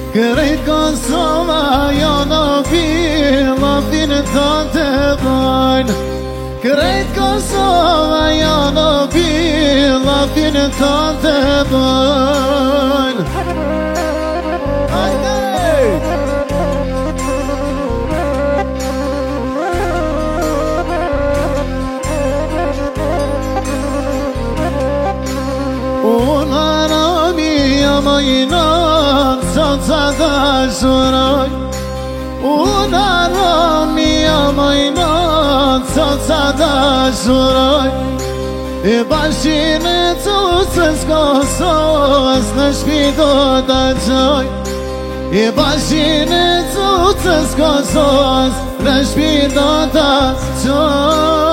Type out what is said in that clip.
Krejt Kosova janë lafin të të bajnë. Krejt Kosova janë lafin të të bajnë. Unë arami amajnan sa të shuroj. Unë arami amajnan sa të shuroj. E bashkin e cusës Kosovës në shpito të qoj. E bashkin e cusës Kosovës në shpito të qoj.